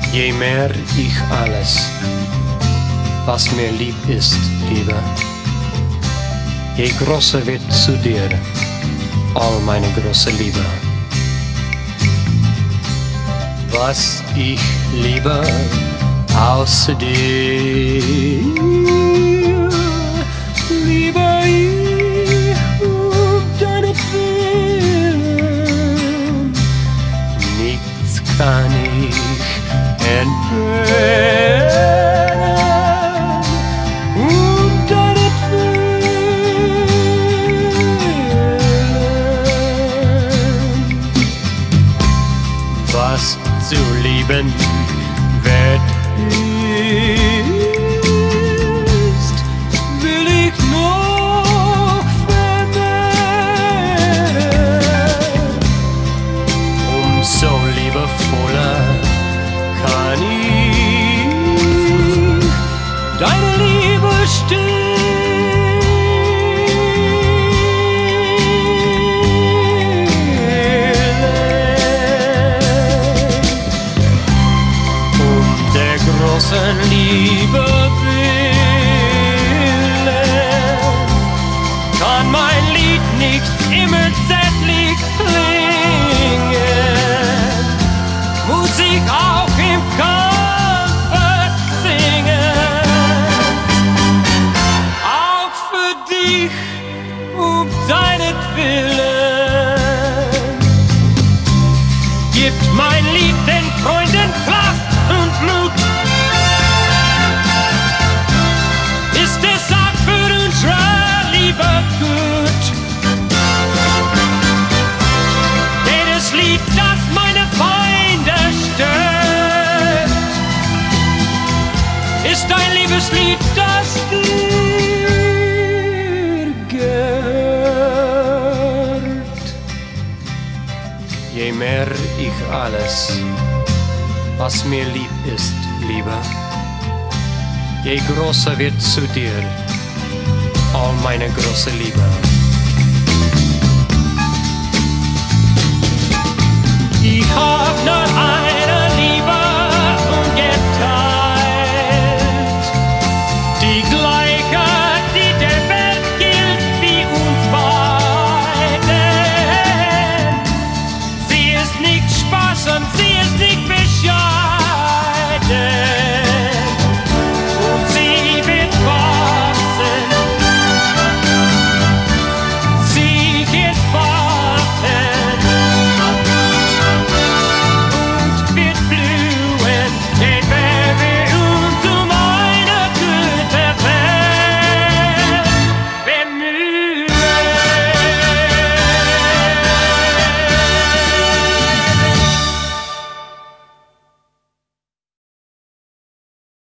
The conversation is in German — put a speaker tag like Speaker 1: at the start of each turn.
Speaker 1: Je mehr ich alles, was mir lieb ist, liebe, je größer wird zu dir all meine große Liebe. Was ich liebe außer dir, liebe ich deinetwillen. Nichts kann ich entbehren deinetwillen. Was zu lieben wert ist, will ich noch vermehren. Umso liebevoller kann ich deine Liebe großen Liebe willen, kann mein Lied nicht immer zärtlich klingen, muss ich auch im Kampfe singen. Auch für dich, deinetwillen, gibt mein Lied den Freunden Kraft und Mut. Gut. Jedes Lied, das meine Feinde stört, ist ein Liebeslied, das dir gehört. Je mehr ich alles, was mir lieb ist, liebe, je größer wird zu dir all meine große Liebe. Ich hab nur